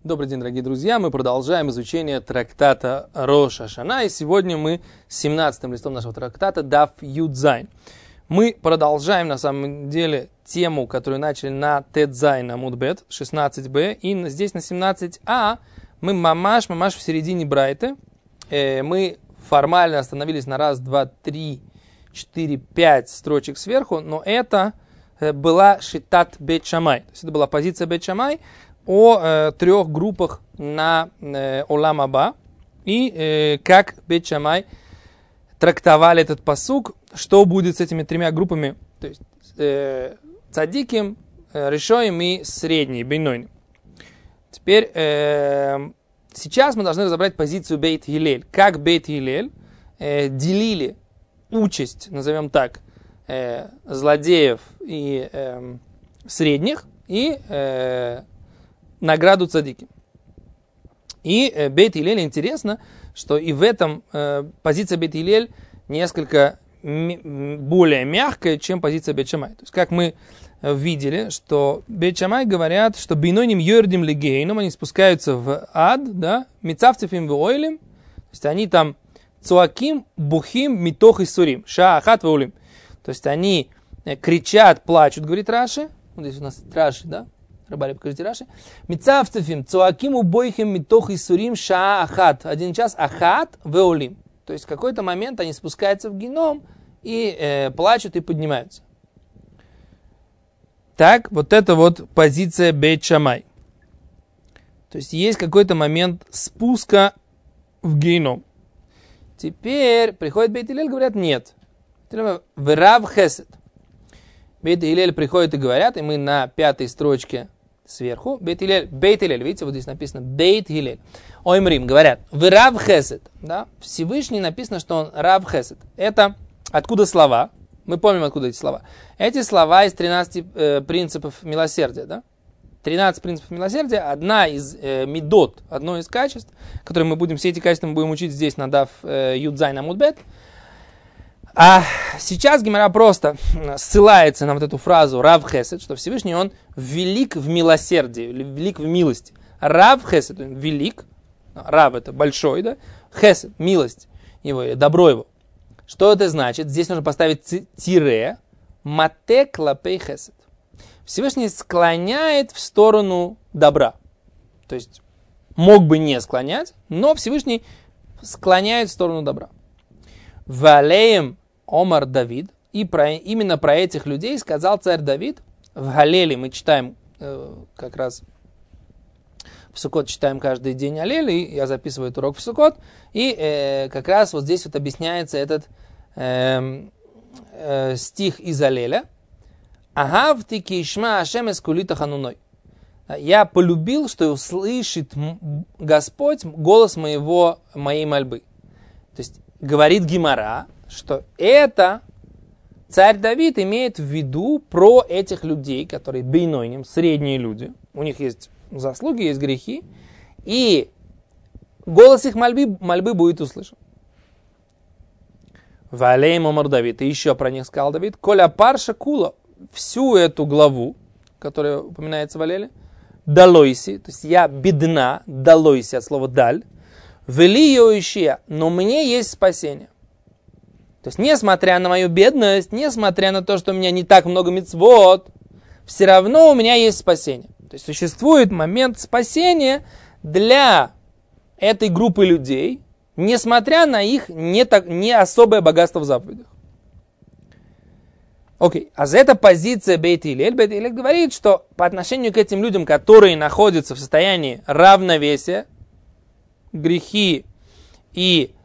Добрый день, дорогие друзья. Мы продолжаем изучение трактата Рош ха-Шана. И сегодня мы с 17-м листом нашего трактата Даф Юд Зайн. Мы продолжаем, на самом деле, тему, которую начали на Тет Зайн Амуд Бет, 16b. И здесь на 17а мы мамаш в середине Брайты. Мы формально остановились на раз, два, три, 4, 5 строчек сверху. Но это была Шитат Бет Шамай. То есть это была позиция Бет Шамай о трех группах на Олам Аба и как Бет Шамай трактовали этот пасук, что будет с этими тремя группами, то есть цадиким, решоим и средний, бейнойным. Теперь сейчас мы должны разобрать позицию Бейт Гилель. Как Бейт Гилель делили участь, назовем так, злодеев и средних и награду цадики. И Бейт Гилель интересно, что и в этом позиция Бейт Гилель несколько более мягкая, чем позиция Бейт Шамай. То есть, как мы видели, что Бейт Шамай говорят, что бейнойним йордим легейном, они спускаются в ад, да, мицавцефим веойлем, то есть они там цуаким, бухим, митох и сурим, шаахат веулим. То есть они кричат, плачут, говорит Раши. Вот здесь у нас Раши, да? Рабали, покажите Раши. Мицавцефим, цуаким, убойхим, митох и сурим, шаахат. 1 час ахат веулим. То есть в какой-то момент они спускаются в геном и плачут и поднимаются. Так, вот это вот позиция Бейт Шамай. То есть есть какой-то момент спуска в геном. Теперь приходит Бейт Гилель, говорят, нет. Верав хесед. Бейт Гилель приходит и говорят, и мы на 5 строчке сверху. Бейт Гилель, видите, вот здесь написано Бейт Гилель. Оймрим, говорят, Верав хесед. Да? Всевышний написано, что он Рав хесед. Это откуда слова? Мы помним, откуда эти слова. Эти слова из 13 принципов милосердия. Да? 13 принципов милосердия, одна из мидот, одно из качеств, которые мы будем, все эти качества мы будем учить здесь на Даф Юд Зайн Амуд Бет. А сейчас Гемара просто ссылается на вот эту фразу Рав Хесед, что Всевышний он велик в милосердии, велик в милости. Рав Хесед, он велик, Рав это большой, да? Хесед, милость его, добро его. Что это значит? Здесь нужно поставить тире, мате клапей Хесед. Всевышний склоняет в сторону добра. То есть мог бы не склонять, но Всевышний склоняет в сторону добра. Валеем Омар Давид, и именно про этих людей сказал царь Давид. В Галеле мы читаем, как раз в Суккот читаем каждый день Алель, и я записываю этот урок в Суккот, и как раз вот здесь вот объясняется этот стих из Алеля. Агавти кишма Ашем эскулита хануной. Я полюбил, что услышит Господь голос моей мольбы. То есть говорит Гемара, что это царь Давид имеет в виду про этих людей, которые бейнойним, средние люди. У них есть заслуги, есть грехи. И голос их мольбы будет услышан. Валейм Омар Давид. И еще про них сказал Давид. Коля парша кула. Всю эту главу, которая упоминается в Алеле, далойси. То есть я бедна, далойси от слова даль. Вели ее но мне есть спасение. То есть, несмотря на мою бедность, несмотря на то, что у меня не так много мицвот, все равно у меня есть спасение. То есть, существует момент спасения для этой группы людей, несмотря на их не особое богатство в заповедях. Окей, а за это позиция Бейт Гилель. Бейт Гилель говорит, что по отношению к этим людям, которые находятся в состоянии равновесия, грехи и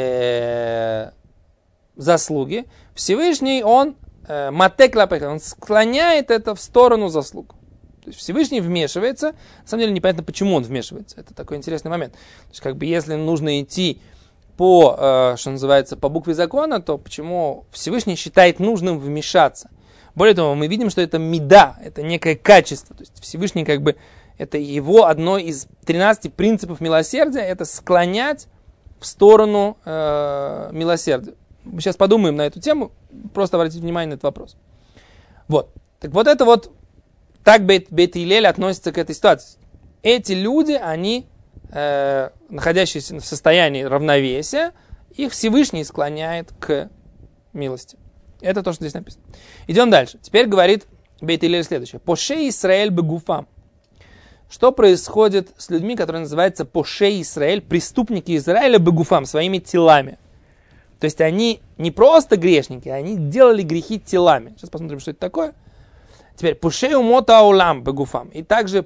заслуги, Всевышний он он склоняет это в сторону заслуг. То есть Всевышний вмешивается. На самом деле непонятно, почему он вмешивается. Это такой интересный момент. То есть как бы если нужно идти по, что называется, по букве закона, то почему Всевышний считает нужным вмешаться? Более того, мы видим, что это мида, это некое качество. То есть Всевышний как бы это его одно из 13 принципов милосердия, это склонять в сторону милосердия. Мы сейчас подумаем на эту тему, просто обратите внимание на этот вопрос. Вот. Так вот это вот, так Бейт Гилель относится к этой ситуации. эти люди, они, находящиеся в состоянии равновесия, их Всевышний склоняет к милости. Это то, что здесь написано. Идем дальше. Теперь говорит Бейт Илель следующее. Поше Исраэль бегуфам. Что происходит с людьми, которые называются Поше Исраэль, преступники Израиля бегуфам, своими телами? То есть они не просто грешники, они делали грехи телами. Сейчас посмотрим, что это такое. Теперь Поше умота аулам бегуфам. И также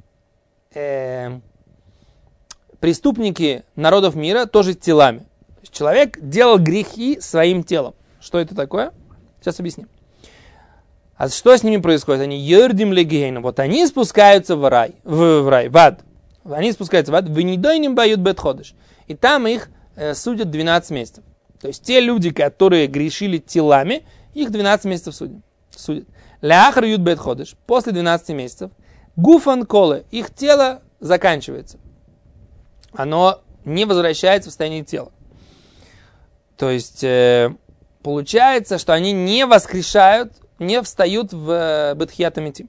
преступники народов мира тоже телами. То есть человек делал грехи своим телом. Что это такое? Сейчас объясним. А что с ними происходит? Они йордим легейну. Вот они спускаются в рай, в ад. Они спускаются в ад. Венидойним бают бетходыш. И там их судят 12 месяцев. То есть те люди, которые грешили телами, их 12 месяцев судят. Ляхар ют бетходыш. После 12 месяцев. Гуфан колы. Их тело заканчивается. Оно не возвращается в состояние тела. То есть получается, что они не воскрешают, не встают в бетхият амитим.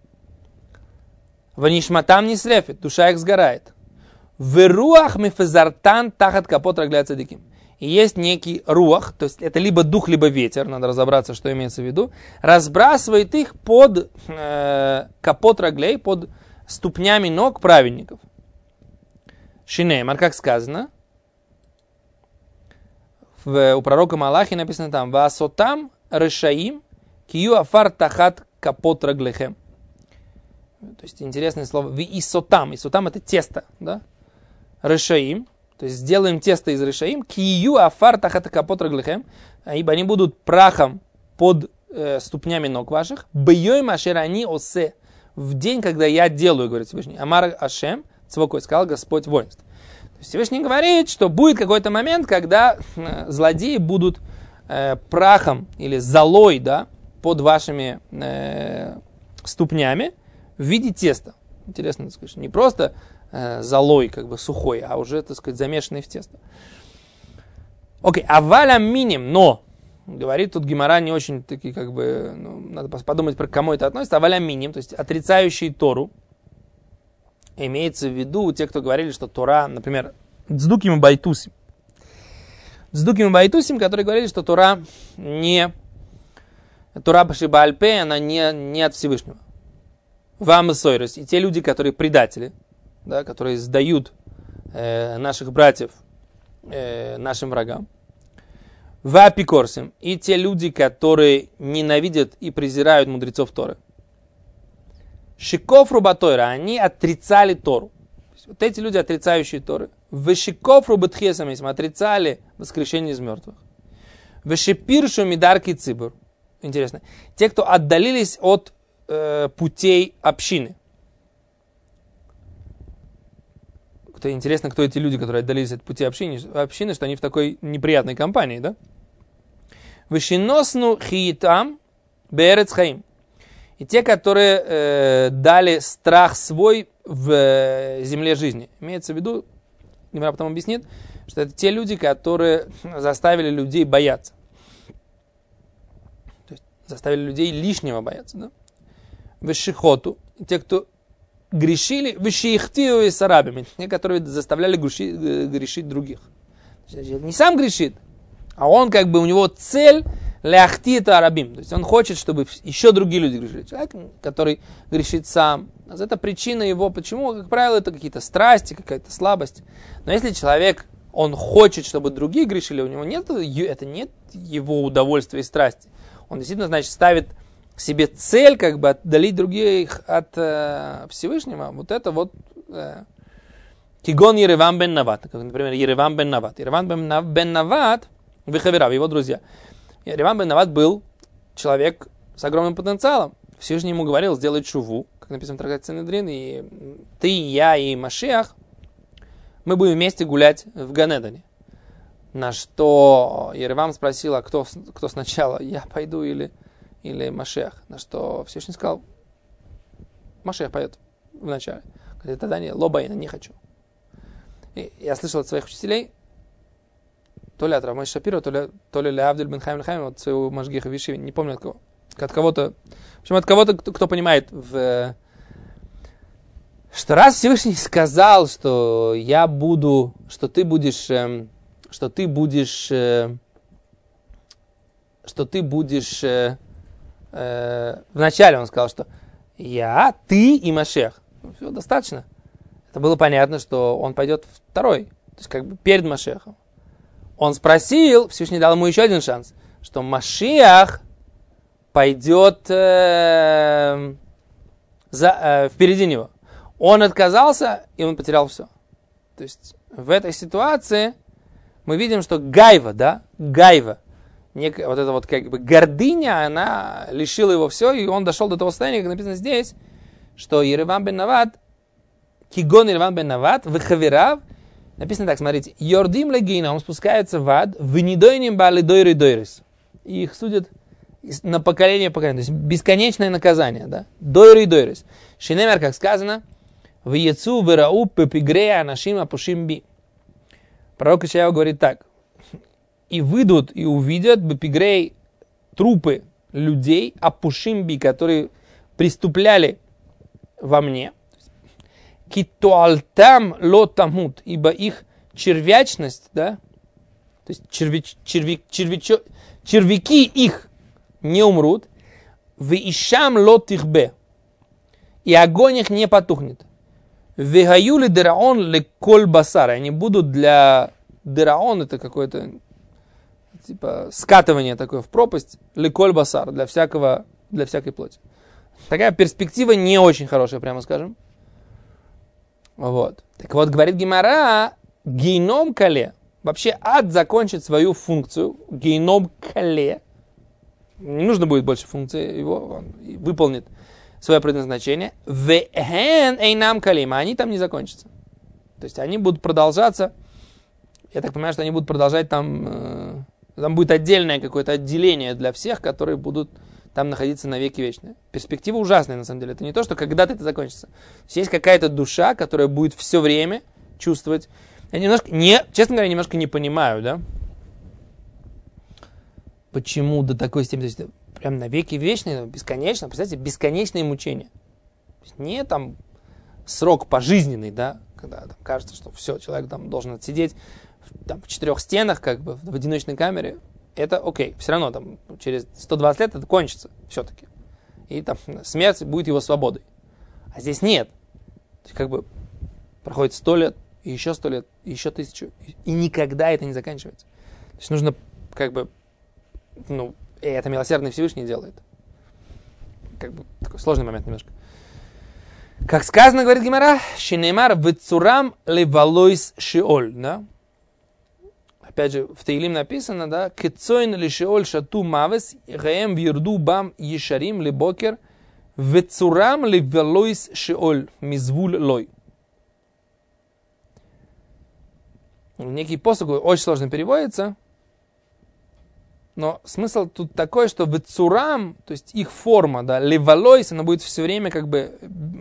Ванишматам не срефит, душа их сгорает. В руах мифезартан тахат капот рагляй цадиким. И есть некий руах, то есть это либо дух, либо ветер, надо разобраться, что имеется в виду, разбрасывает их под капот раглей, под ступнями ног праведников. Шинеймар, как сказано, у пророка Малахи написано там «Ваасотам решаим кию афар тахат капот раглехем». То есть интересное слово «виисотам». Исотам это тесто, да? Решаим, то есть сделаем тесто из решаим кию афар тахат капот раглехем, ибо они будут прахом под ступнями ног ваших. Бьёй машер они осе. В день, когда я делаю, говорит Всевышний. Амар Ашем, Цвокой, сказал Господь воинств. Всевышний говорит, что будет какой-то момент, когда злодеи будут прахом или золой, да, под вашими ступнями в виде теста. Интересно, так сказать, не просто золой, как бы сухой, а уже, так сказать, замешанный в тесто. Окей, аваля миним, но, говорит тут Гемара не очень таки, как бы, надо подумать, к кому это относится, аваля миним, то есть отрицающий Тору. Имеется в виду те, кто говорили, что Тора, например, Цдуким и Байтусим. Цдуким и Байтусим, которые говорили, что Тора не Тора Башибальпе, она не от Всевышнего. Вам и Сойрос. И те люди, которые предатели, да, которые сдают наших братьев нашим врагам. Вапикорсим. И те люди, которые ненавидят и презирают мудрецов Торы. Шиков рубатойра, они отрицали Тору. Вот эти люди, отрицающие Торы. Вешиков рубатхесамисм, отрицали воскрешение из мертвых. Вешепиршу мидарки цибур. Интересно. Те, кто отдалились от путей общины. Интересно, кто эти люди, которые отдалились от путей общины, что они в такой неприятной компании, да? Вешиносну хиитам берец хаим. И те, которые дали страх свой в земле жизни. Имеется в виду, Гемара потом объяснит, что это те люди, которые заставили людей бояться. То есть заставили людей лишнего бояться. Да? Вешихоту. Те, кто грешили, вешихтию и сарабами. Те, которые заставляли грешить других. Не сам грешит, а он как бы, у него цель ляхтита арабим. То есть он хочет, чтобы еще другие люди грешили. Человек, который грешит сам. Это причина его, почему, как правило, это какие-то страсти, какая-то слабость. Но если человек, он хочет, чтобы другие грешили, у него нет, это нет его удовольствия и страсти. Он действительно, значит, ставит себе цель, как бы отдалить других от Всевышнего. Вот это вот Кигон Еревам бен Нават. Как, например, Еревам бен Нават. Еревам бен Нават, Вихаверав, его друзья. Еревам бен Нават был человек с огромным потенциалом. Всевышний ему говорил, сделай шуву, как написано в трактате Синедрин, и ты, я и Машиах, мы будем вместе гулять в Ганедане. На что Еревам спросил, а кто сначала, я пойду или Машиах? На что Всевышний сказал, Машиах поет вначале. Говорит, тогда не, лобаина, не хочу. И я слышал от своих учителей, то ли от Рав Моше Шапиро, то ли Леавдель бен Хаим Лехаим, от своего Машгиха Виши, не помню от кого. От кого-то, в общем, от кого-то, кто понимает в что раз Всевышний сказал, что я буду, что ты будешь вначале он сказал, что я, ты и Машех. Ну, все, достаточно. Это было понятно, что он пойдет второй, то есть как бы перед Машехом. Он спросил, Всевышний дал ему еще один шанс, что Машех пойдет впереди него. Он отказался, и он потерял все. То есть в этой ситуации мы видим, что гайва, вот эта вот как бы гордыня, она лишила его все, и он дошел до того состояния, как написано здесь, что Еревам бен Нават, Кигон Еревам бен Нават, вехаверав, написано так, смотрите, Йордим легина, он спускается в ад, венидойним бали дойры дойрис. И их судят на поколение, то есть бесконечное наказание, да? Дойры дойрис. Шинемер, как сказано, в яцу вырау пепигрея нашима пушимби. Пророк Ишаяу говорит так, и выйдут и увидят бепигрей трупы людей, апушимби, которые преступляли во мне. Китуалтам лотамут, ибо их червячность, да, то есть червяки их не умрут, вишам лотихбе, и огонь их не потухнет. Вегаюли дераон леколь басар, они будут для дераон, это какое-то типа скатывание такое в пропасть, леколь басар, для всякой плоти. Такая перспектива не очень хорошая, прямо скажем. Вот. Так вот, говорит Гемара, гейном кале. Вообще ад закончит свою функцию. Гейном кале. Не нужно будет больше функции его, он выполнит свое предназначение. Вехен эйнам калим. А они там не закончатся. То есть они будут продолжаться. Я так понимаю, что они будут продолжать там. Там будет отдельное какое-то отделение для всех, которые будут там находиться навеки вечные. Перспектива ужасная, на самом деле. Это не то, что когда-то это закончится. Есть какая-то душа, которая будет все время чувствовать. Я честно говоря, немножко не понимаю, да? Почему до такой степени, то есть прям навеки вечные, бесконечно, представьте, бесконечные мучения. Не там срок пожизненный, да, когда там кажется, что все, человек там должен отсидеть там, в 4 стенах, как бы в одиночной камере. Это окей, все равно там через 120 лет это кончится все-таки. И там смерть будет его свободой. А здесь нет. То есть как бы проходит 100 лет, и еще 100 лет, и еще 1000, и никогда это не заканчивается. То есть нужно как бы, и это милосердный Всевышний делает. Как бы такой сложный момент немножко. Как сказано, говорит Гемара, шинеймар вецурам левалойс шиоль, да? Опять же, в Теилим написано, да, «Кецойн ли шеоль шату мавес, гаем вирду бам ешарим ли бокер, вецурам ли велойс шеоль, мизвуль лой». Некий посох очень сложно переводится, но смысл тут такой, что вецурам, то есть их форма, да, левалойс, она будет все время как бы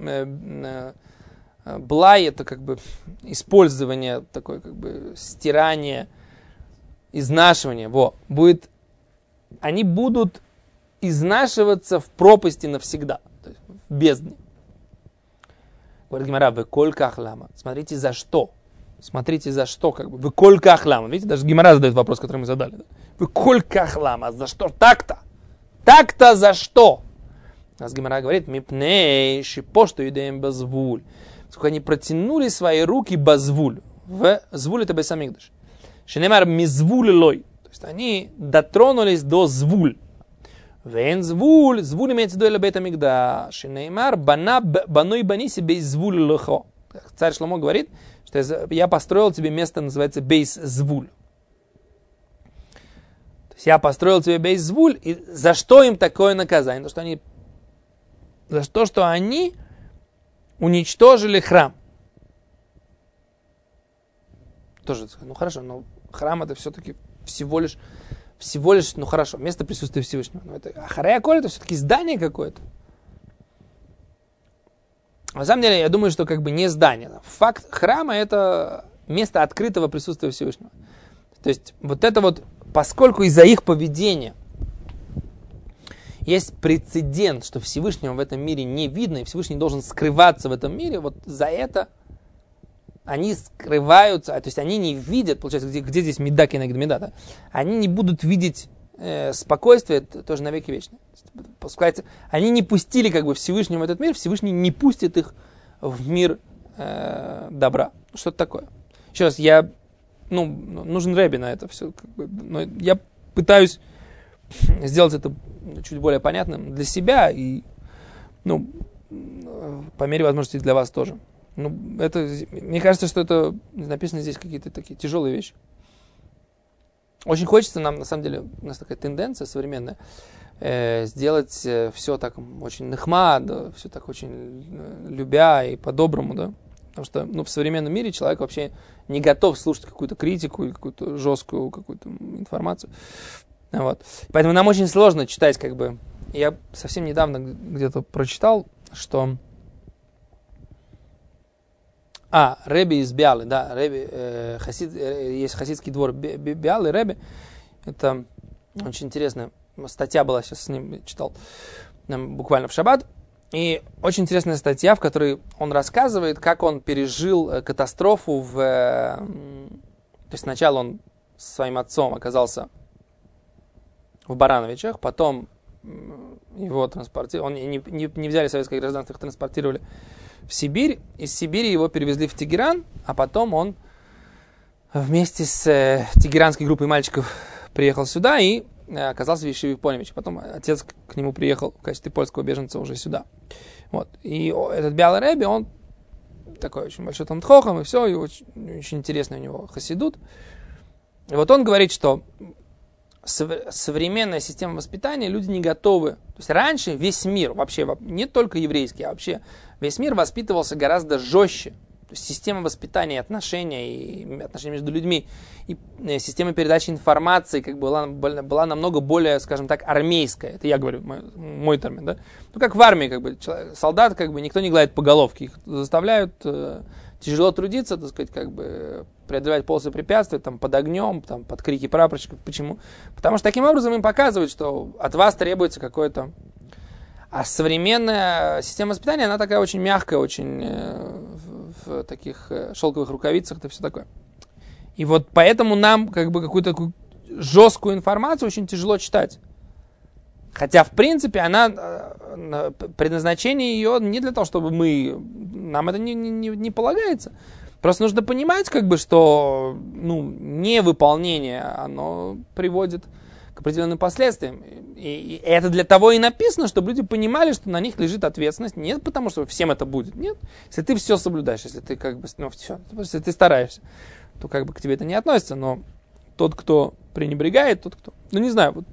блай, это как бы использование, такое как бы стирание, изнашивание, будет, они будут изнашиваться в пропасти навсегда, то есть в бездне. Говорит Гемара, веколь кахлама. Смотрите за что, как бы, веколь кахлама. Видите, даже Гемара задает вопрос, который мы задали. Да? Веколь кахлама, за что так-то? Так-то за что? Нас Гемара говорит, мипней шипошту идеем базвуль. Сколько они протянули свои руки базвуль. В звуль это бесамикдаш. Шинемар мизвуль лой. То есть они дотронулись до звуль. Вен звуль имеется в виду бейт амикдаш. Шинемар баной бани себе звуль лохо. Царь Шломо говорит, что я построил тебе место, называется бейс звуль. То есть я построил тебе бейс звуль, и за что им такое наказание? За то, что они уничтожили храм. Тоже, хорошо, но храм это все-таки всего лишь, хорошо, место присутствия Всевышнего. Но это Ахарей Аколь, это все-таки здание какое-то. На самом деле, я думаю, что как бы не здание. Факт храма это место открытого присутствия Всевышнего. То есть вот это вот, поскольку из-за их поведения есть прецедент, что Всевышнего в этом мире не видно, и Всевышний должен скрываться в этом мире, вот за это они скрываются, то есть они не видят, получается, где здесь меда кенегд меда, да? Они не будут видеть спокойствие, тоже навеки вечное. Они не пустили как бы Всевышнего в этот мир, Всевышний не пустит их в мир добра. Что-то такое. Еще раз, нужен Рэби на это все. Но я пытаюсь сделать это чуть более понятным для себя и, по мере возможности для вас тоже. Мне кажется, что это написано здесь какие-то такие тяжелые вещи. Очень хочется нам, на самом деле, у нас такая тенденция современная, сделать все так очень нахмад, все так очень любя и по-доброму, да. Потому что в современном мире человек вообще не готов слушать какую-то критику или какую-то жесткую какую-то информацию. Вот. Поэтому нам очень сложно читать, как бы. Я совсем недавно где-то прочитал, что Рэби из Биалы, да, Рэби, есть хасидский двор Биалы, Рэби. Это очень интересная статья была, сейчас с ним читал буквально в шаббат. И очень интересная статья, в которой он рассказывает, как он пережил катастрофу то есть сначала он со своим отцом оказался в Барановичах, потом его транспортировали, не взяли советское гражданство, их транспортировали в Сибирь. Из Сибири его перевезли в Тегеран, а потом он вместе с тегеранской группой мальчиков приехал сюда и оказался в Ешиве Поневиче. Потом отец к нему приехал в качестве польского беженца уже сюда. Вот. И этот Биала Рэби, он такой очень большой тамтхохам, и все, и очень, очень интересный у него хасидут. И вот он говорит, что современная система воспитания, люди не готовы. То есть раньше весь мир, вообще не только еврейский, а вообще весь мир воспитывался гораздо жестче. То есть система воспитания, отношения и отношения между людьми, и система передачи информации как бы была намного более, скажем так, армейская. Это я говорю, мой термин, да? Как в армии, как бы, солдат, как бы, никто не гладит по головке, их заставляют тяжело трудиться, так сказать, как бы, преодолевать полосы препятствий, там, под огнем, там, под крики прапорщиков. Почему? Потому что таким образом им показывают, что от вас требуется какое-то... А современная система воспитания, она такая очень мягкая, очень в таких шелковых рукавицах и все такое. И вот поэтому нам как бы какую-то такую жесткую информацию очень тяжело читать. Хотя, в принципе, предназначение ее не для того, чтобы нам это не полагается. Просто нужно понимать, как бы, что невыполнение, оно приводит к определенным последствиям. И это для того и написано, чтобы люди понимали, что на них лежит ответственность. Не потому, что всем это будет. Нет. Если ты все соблюдаешь, если ты как бы, все, если ты стараешься, то как бы к тебе это не относится. Но тот, кто пренебрегает, тот, кто... не знаю, вот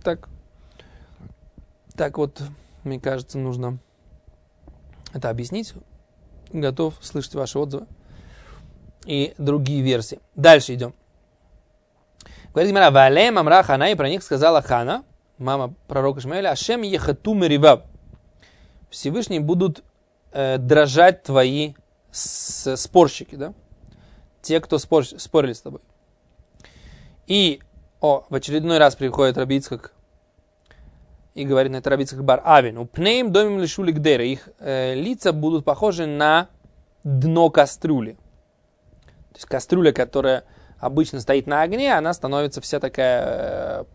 так вот, мне кажется, нужно это объяснить. Готов слышать ваши отзывы и другие версии. Дальше идем. Говорит Гемара, Валем Амра Хана, и про них сказала Хана, мама пророка Шмуэля, Ашем ехату меривав. Всевышний будут дрожать твои спорщики, да? Те, кто спорили с тобой. И в очередной раз приходит Раби Ицхак и говорит на это Раби Ицхак бар Авин, упнеем домим лишу лигдера. Их лица будут похожи на дно кастрюли. То есть кастрюля, которая обычно стоит на огне, она становится вся такая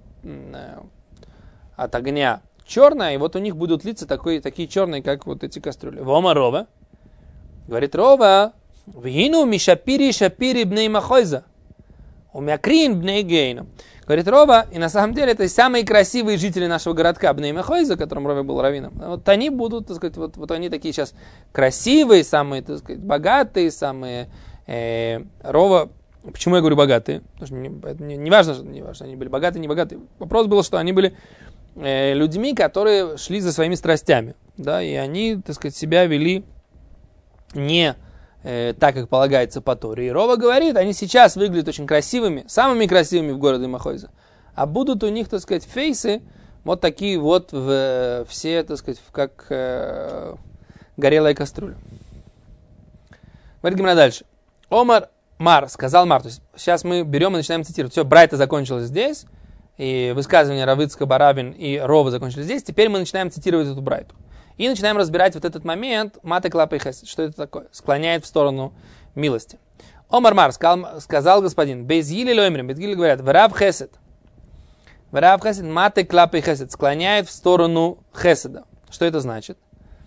от огня черная, и вот у них будут лица такие черные, как вот эти кастрюли. Вома Рова. Говорит Рова, вгину мишапири шапири бней махойза. Умякрин бней гейна. Говорит Рова, и на самом деле это самые красивые жители нашего городка Бней Махойза, которым Рова был раввином. Вот они будут, так сказать, вот они такие сейчас красивые, самые, так сказать, богатые, самые Рова. Почему я говорю богатые? Потому что не важно, они были богатые, не богатые. Вопрос был, что они были людьми, которые шли за своими страстями, да, и они, так сказать, себя вели не так, как полагается по Торе. И Рова говорит, они сейчас выглядят очень красивыми, самыми красивыми в городе Махойза, а будут у них, так сказать, фейсы вот такие вот все, так сказать, как горелая кастрюля. Говорит Гемара дальше. Омар Мар, сказал Мар, то есть сейчас мы берем и начинаем цитировать. Все, Брайта закончилась здесь, и высказывания Равицка, Барабин и Рова закончили здесь, теперь мы начинаем цитировать эту брайту. И начинаем разбирать вот этот момент маты клапы хесед. Что это такое? Склоняет в сторону милости. Омар Мар сказал господин, без Гили лоймрим, без Гили говорят, врав хесед. Врав хесед, маты клапы хесед. Склоняет в сторону хеседа. Что это значит?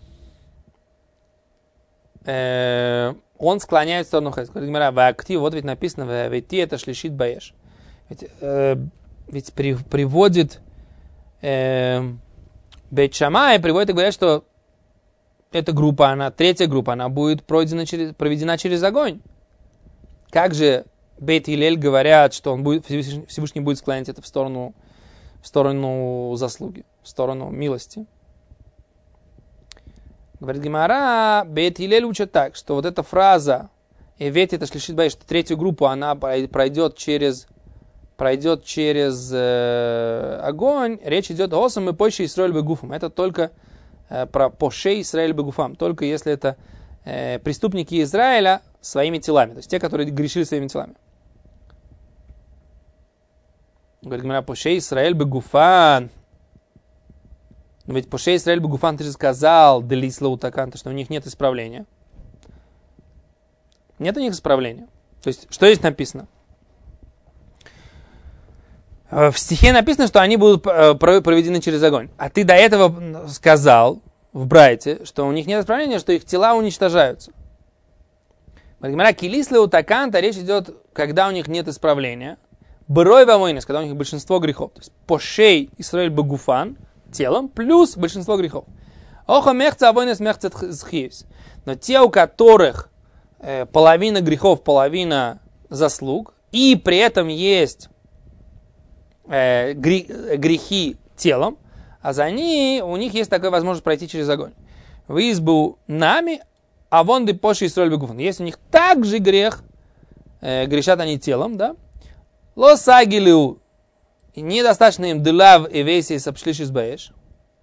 Он склоняет в сторону хеседа. Говорит Гемара, ваактив, вот ведь написано, вейти это шлишит баеш. Ведь приводит Бейт Шамай, приводит и говорят, что эта группа, третья группа, она будет проведена через огонь. Как же Бейт Гилель говорят, что Всевышний будет склонять это в сторону заслуги, в сторону милости? Говорит Гемара, Бейт Гилель учат так, что вот эта фраза «Эвет это шлишит баеш», что третью группу она пройдет через огонь, речь идет о осам и поше Исраэль бегуфам. Это только про поше Исраэль бегуфам, только если это преступники Израиля своими телами, то есть те, которые грешили своими телами. Говорит Гемара, поше Исраэль бегуфан. Но ведь поше Исраэль бегуфан, ты же сказал, делисла утаканта, что у них нет исправления. Нет у них исправления. То есть, что здесь написано? В стихе написано, что они будут проведены через огонь. А ты до этого сказал в Брайте, что у них нет исправления, что их тела уничтожаются. Килис леутаканта, речь идет, когда у них нет исправления. Брой вавойнес, когда у них большинство грехов. То есть пошей Исраэль багуфан, телом, плюс большинство грехов. Оха мехца авойнес мехца схиевс. Но те, у которых половина грехов, половина заслуг, и при этом есть грехи телом, а за ними у них есть такая возможность пройти через огонь. В избу нами, а вон ты пошли Исраэль бегуфан. Если у них также грех, грешат они телом, да? Лосагилю, недостаточно им дылав и веси сапшлишис баеш.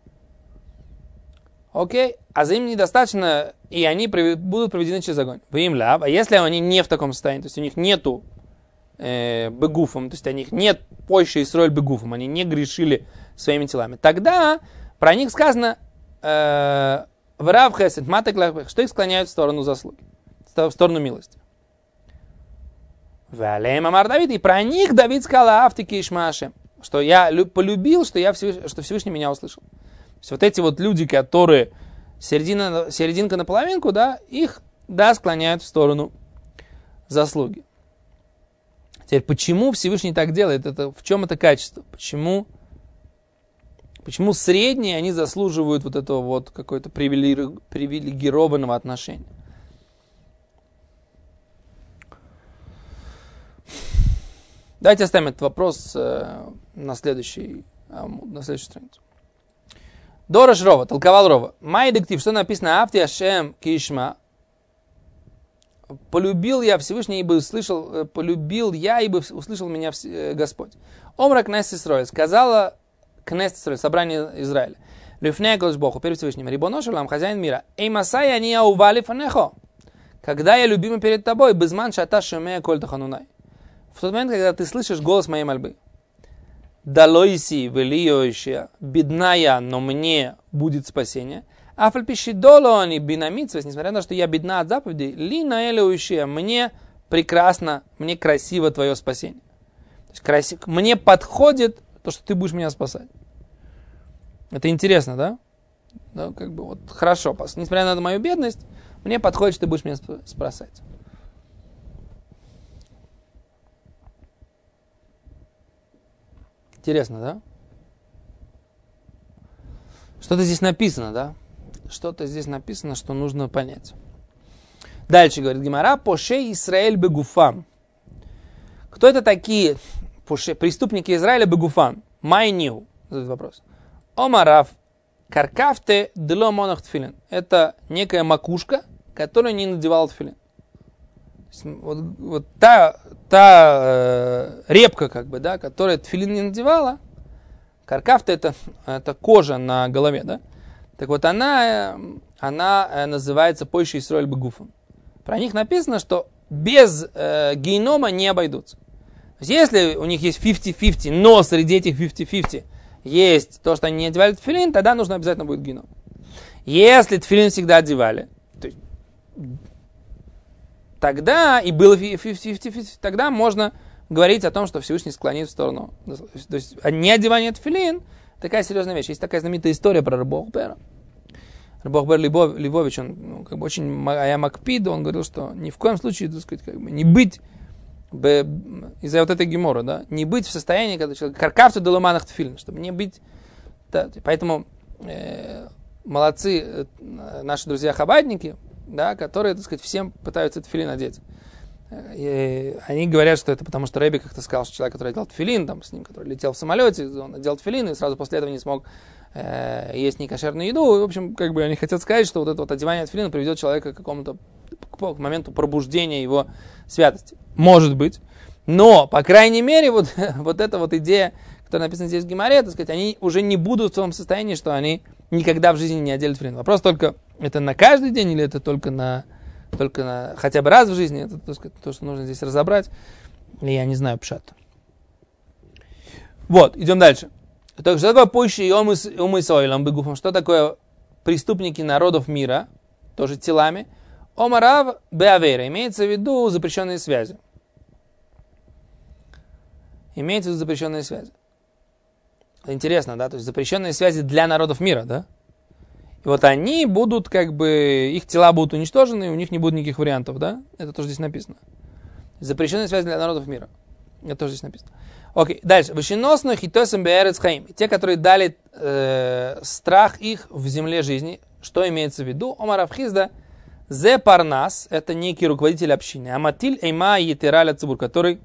Окей, а за им недостаточно, и они будут проведены через огонь. Вы им лав, а если они не в таком состоянии, то есть у них нету бегуфом, то есть у них нет позже Исраэль бегуфом, они не грешили своими телами. Тогда про них сказано врав хесед, матек лах, что их склоняют в сторону заслуги, в сторону милости. Валеем амар Давид, и про них Давид сказал автики ишмашем, что я полюбил, что Всевышний меня услышал. То есть вот эти вот люди, которые серединка на половинку, да, их, да, склоняют в сторону заслуги. Теперь, почему Всевышний так делает? В чем это качество? Почему средние, они заслуживают вот этого вот какой-то привилегированного отношения? Давайте оставим этот вопрос на следующую страницу. Дорож Рова, толковал Рова. Май дектив, что написано? Авти Ашем Кишма. Полюбил я Всевышний, ибо услышал, полюбил я, ибо услышал меня Господь. Омра Кнесс Исраэль, сказала Кнесс Исраэль, собрание Израиля. Люфнея Богу, перед Всевышним. Рибоношелам, хозяин мира. Эй масай, они аували фанехо. Когда я любимый перед тобой, безман шата шумея коль таханунай. В тот момент, когда ты слышишь голос моей мольбы. Далойси велиоища, бедна я, но мне будет спасение. Афальпишидолони бинамитсвес, несмотря на то, что я бедна от заповедей, ли наэлеующая, мне прекрасно, мне красиво твое спасение. То есть мне подходит то, что ты будешь меня спасать. Это интересно, да? Да, как бы вот хорошо, несмотря на мою бедность, мне подходит, что ты будешь меня спасать. Интересно, да? Что-то здесь написано, да? Что-то здесь написано, что нужно понять. Дальше говорит Гемара, поше Исраэль бегуфам. Кто это такие преступники Израиля бегуфам? Майнил, задает вопрос. Омарав каркафте дло монах тфилин. Это некая макушка, которая не надевала тфилин. Вот та репка, как бы, да, которая тфилин не надевала, каркафта это кожа на голове, да? Так вот, она называется позже Исраэль бегуфом. Про них написано, что без гейнома не обойдутся. есть, если у них есть 50-50, но среди этих 50-50 есть то, что они не одевали тфилин, тогда нужно обязательно будет геном. Если тфилин всегда одевали, то есть, тогда и было 50-50, тогда можно говорить о том, что Всевышний склонит в сторону. То есть не одевание тфилин такая серьезная вещь. Есть такая знаменитая история про Рабби Ахбера. Рабби Ахбер Либович, он как бы очень макпид, он говорил, что ни в коем случае, так сказать, как бы не быть из-за вот этой гемора, да, не быть в состоянии, когда человек каркавцу деломанах тфилин, чтобы не быть, да, поэтому молодцы наши друзья-хабадники, да, которые, так сказать, всем пытаются тфилин одеть. И они говорят, что это потому, что Рэби как-то сказал, что человек, который одел тфилин, там, с ним, который летел в самолете, он одел тфилин и сразу после этого не смог есть некошерную еду. В общем, как бы они хотят сказать, что вот это вот одевание тфилина приведет человека к моменту пробуждения его святости. Может быть. Но, по крайней мере, вот эта вот идея, которая написана здесь в Гемаре, так сказать, они уже не будут в том состоянии, что они никогда в жизни не одели тфилин. Вопрос только, это на каждый день или это только на хотя бы раз в жизни? Это, так сказать, то, что нужно здесь разобрать. И я не знаю пшат. Вот, идем дальше. Так, что такое пойши и умы сойлом бегуфом? Что такое преступники народов мира, тоже телами? Омарав беавера. Имеется в виду запрещенные связи. Имеется в виду запрещенные связи. Интересно, да? То есть запрещенные связи для народов мира, да? И вот они будут, как бы, их тела будут уничтожены, и у них не будет никаких вариантов, да? Это тоже здесь написано. Запрещенные связи для народов мира. Это тоже здесь написано. Окей, дальше. Вышеносно хитосом беэрец хаим. Те, которые дали страх их в земле жизни. Что имеется в виду? Омар Авхизда зе парнас, это некий руководитель общины. Аматиль эйма етираля цибур, который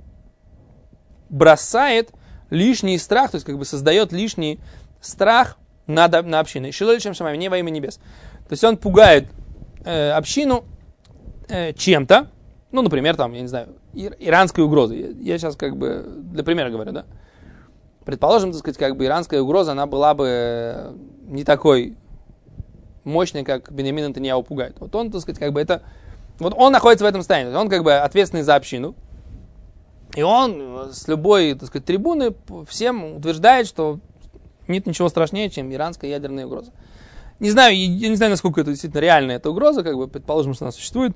бросает лишний страх, то есть как бы создает лишний страх на общину. Шилой чем шамай, не во имя небес. То есть он пугает общину чем-то, ну, например, там, я не знаю, иранской угрозой. Я сейчас как бы для примера говорю, да. Предположим, так сказать, как бы иранская угроза, она была бы не такой мощной, как Беньямин Нетаньяху пугает. Вот он, так сказать, как бы это... Вот он находится в этом состоянии. Он как бы ответственный за общину. И он с любой, так сказать, трибуны всем утверждает, что нет ничего страшнее, чем иранская ядерная угроза. Не знаю, я не знаю, насколько это действительно реальная эта угроза, как бы предположим, что она существует.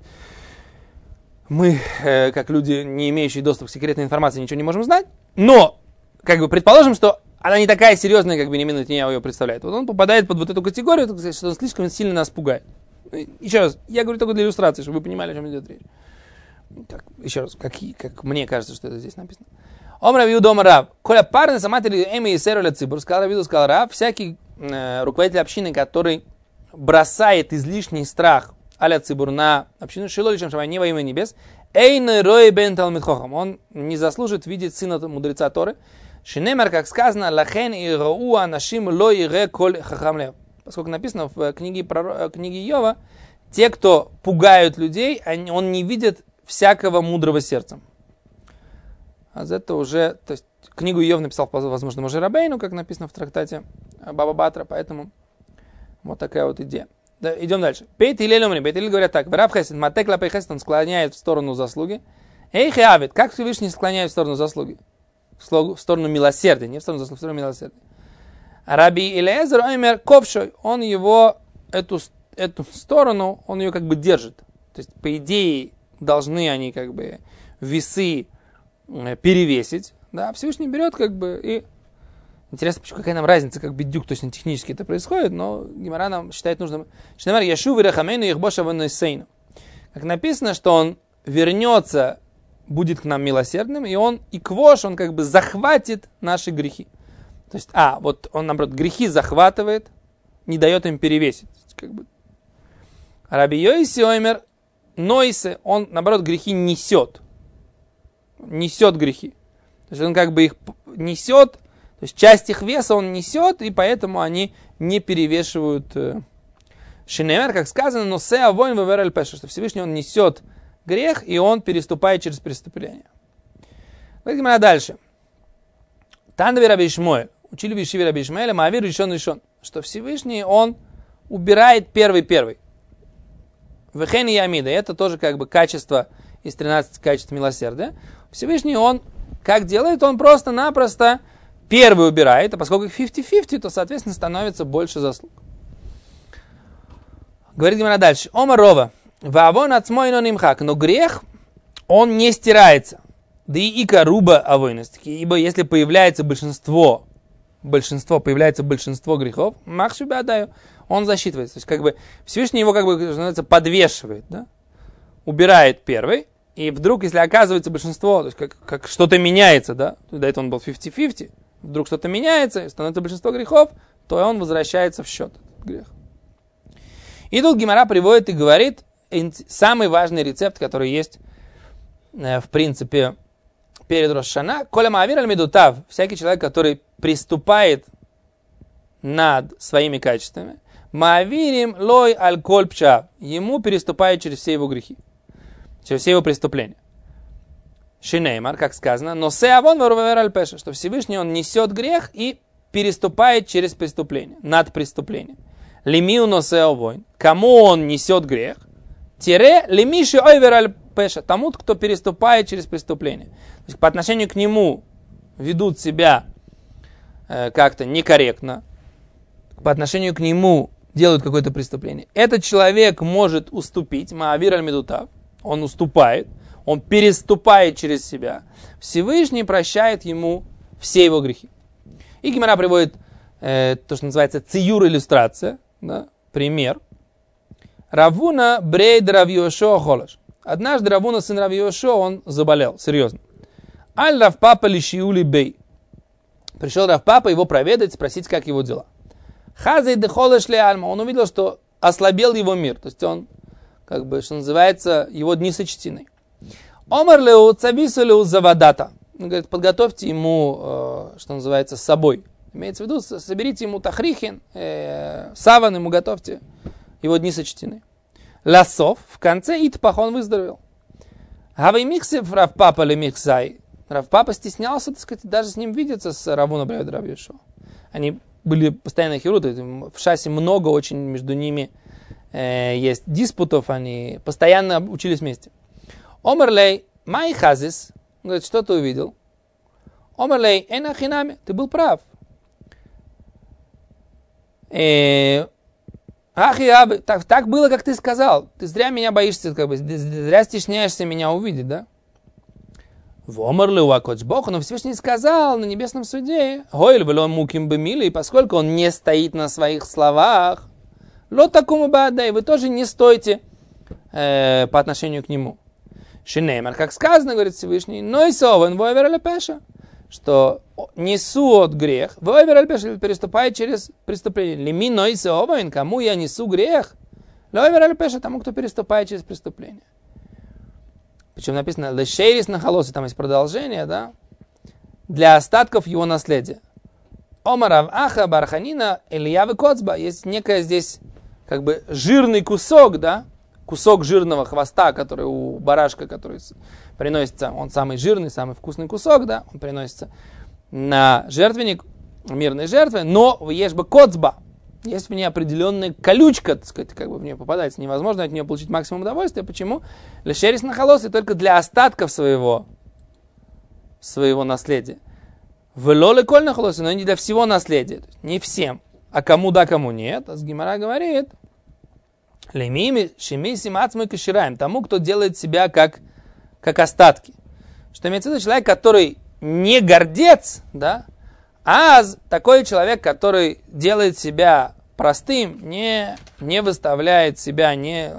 Мы, как люди, не имеющие доступ к секретной информации, ничего не можем знать. Но, как бы, предположим, что она не такая серьезная, как Беньямин Нетаньяху ее представляет. Вот он попадает под вот эту категорию, так сказать, что он слишком сильно нас пугает. Еще раз, я говорю только для иллюстрации, чтобы вы понимали, о чем идет речь. Еще раз, как мне кажется, что это здесь написано. Омра Виуда Омарав. Коля парный саматели эми и серуля цибур. Сказал Равиду, сказал Рав, всякий руководитель общины, который бросает излишний страх аля цибур на общину, шилоли чем шамай, не во имя небес, эйн рой бен талмид хохам. Он не заслужит видеть сына мудреца Торы. Шинемер, как сказано, лахен и роуа нашим ло ире коль хахам лев. Поскольку написано в книге Иова, те, кто пугают людей, он не видит всякого мудрого сердцем. А за это уже, то есть книгу Иов написал, возможно, Моше Рабейну, как написано в трактате Баба Батра, поэтому вот такая вот идея. Да, идем дальше. Бейт Хиллель умри. Бейт Хиллель говорят так. Рав Хесед, матек лапей Хесед, он склоняет в сторону заслуги. Эй хеавит, как Всевышний склоняет в сторону заслуги? В сторону милосердия, не в сторону заслуги, в сторону милосердия. Раби Элиэзер Оймер Ковшой, он его, эту сторону, он ее как бы держит. То есть, по идее, должны они как бы весы перевесить. Да, Всевышний берет как бы и... Интересно, какая нам разница, как бедюк точно технически это происходит, но Гемара нам считает нужным. Как написано, что он вернется, будет к нам милосердным, и он, и квош, он как бы захватит наши грехи. То есть, вот он, наоборот, грехи захватывает, не дает им перевесить. Как бы. Раби Йоиси Оймер Нойсе, он, наоборот, грехи несет. Несет грехи. То есть он как бы их несет, то есть часть их веса он несет, и поэтому они не перевешивают шинемер, как сказано, но сеа войн веверель пеша, что Всевышний он несет грех, и он переступает через преступление. Пойдем дальше. Тандави Раби Ишмоэль, учили в Ешиве Раби Ишмоэля, маавир решен, что Всевышний он убирает первый. Вехен и ямида, это тоже как бы качество из 13 качеств милосердия. Всевышний он как делает? Он просто-напросто первый убирает, а поскольку их 50-50, то, соответственно, становится больше заслуг. Говорит Гемара дальше. Омар Рова. Вавон ацмойно нимхак. Но грех, он не стирается. Да и икаруба авойность. Ибо если появляется большинство грехов, махшуба даю, он засчитывается. То есть, как бы, Всевышний его, как бы, что называется, подвешивает, да? Убирает первый, и вдруг, если оказывается большинство, то есть, как что-то меняется, да? До этого он был 50-50, вдруг что-то меняется, и становится большинство грехов, то он возвращается в счет, этот грех. И тут Гемара приводит и говорит самый важный рецепт, который есть, в принципе, перед Рош ха-Шана. Коля маавир аль-медутав, всякий человек, который приступает над своими качествами, маавирим лой аль-коль пша, ему переступает через все его грехи, через все его преступления. Шинеймар, как сказано, но сеавон варувер аль-пеша, что Всевышний он несет грех и переступает через преступление, над преступлением. Лимиу но сеавон, кому он несет грех? Тире лимиши ойвер аль-пеша, тому, кто переступает через преступление. То есть по отношению к нему ведут себя как-то некорректно, по отношению к нему делают какое-то преступление. Этот человек может уступить, маавир аль-медутав, он уступает, он переступает через себя. Всевышний прощает ему все его грехи. И Гемара приводит то, что называется циюр иллюстрация, да, пример. Равуна брейд Рав Йошуа холош. Однажды Равуна, сын Рав Йошуа, он заболел, серьезно. Аль Рав Папа лишиули бей. Пришел Рав Папа его проведать, спросить, как его дела. Хазай де холош ле альма. Он увидел, что ослабел его мир. То есть он, как бы, что называется, его дни сочтены. Омар леу цавису леу завадата. Он говорит, подготовьте ему, что называется, с собой. Имеется в виду, соберите ему тахрихин, саван ему готовьте. Его дни сочтены. Ласов, в конце Итпах он выздоровел. Гавай миксев Рав Папа ли миксай. Рав Папа стеснялся, так сказать, даже с ним видеться, с Равуна Брайд Рав Йошуа. Они были постоянно хируты, в шасе много очень между ними есть диспутов, они постоянно учились вместе. Омерлей, май хазис, говорит, что ты увидел? Омерлей, энахинами, ты был прав. Ах, так было, как ты сказал. Ты зря меня боишься, как бы, зря стесняешься меня увидеть, да? Вомерли у Акоцбоха, но Всевышний сказал на небесном суде, Гойль вело муким бемили, и поскольку он не стоит на своих словах, ло такому баадай, вы тоже не стойте по отношению к нему. Шинеймар, как сказано, говорит Всевышний, но и совен войвер аль-пеша, что несу грех, войвер аль-пеша, переступает через преступление. Лими но и совен, кому я несу грех, войвер аль-пеша, тому, кто переступает через преступление. Причем написано «Лешерис на холосе», там есть продолжение, да, для остатков его наследия. Омарав Аха Барханина Ильявы Коцба. Есть некое здесь как бы жирный кусок, да, кусок жирного хвоста, который у барашка, который приносится, он самый жирный, самый вкусный кусок, да, он приносится на жертвенник мирной жертвы, но в ешба Коцба. Есть в ней определенная колючка, так сказать, как бы в нее попадается. Невозможно от нее получить максимум удовольствия. Почему? Лешерис на холос и только для остатков своего наследия. Велоле коль на холосе, но не для всего наследия. Не всем. А кому да, кому нет. А с Гемара говорит, лемими шемиси мацмой кашираем. Тому, кто делает себя как остатки. Что имеется в виду человек, который не гордец, да, а такой человек, который делает себя простым, не выставляет себя,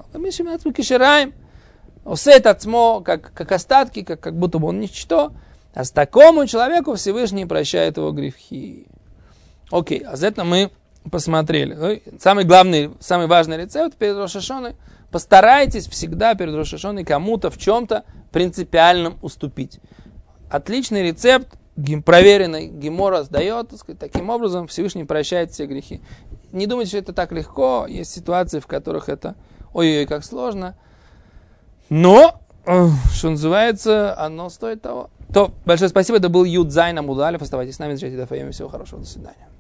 как остатки, как будто бы он ничто. А с такому человеку Всевышний прощает его грехи. Окей, а за это мы посмотрели. Самый главный, самый важный рецепт перед Рош ха-Шаной. Постарайтесь всегда перед Рош ха-Шаной кому-то в чем-то принципиальном уступить. Отличный рецепт. Проверенный Гемора сдает, так сказать, таким образом Всевышний прощает все грехи. Не думайте, что это так легко. Есть ситуации, в которых это ой-ой, как сложно. Но, что называется, оно стоит того. То, большое спасибо. Это был Юд Зайн Амуд Алеф. Оставайтесь с нами, всего хорошего. До свидания.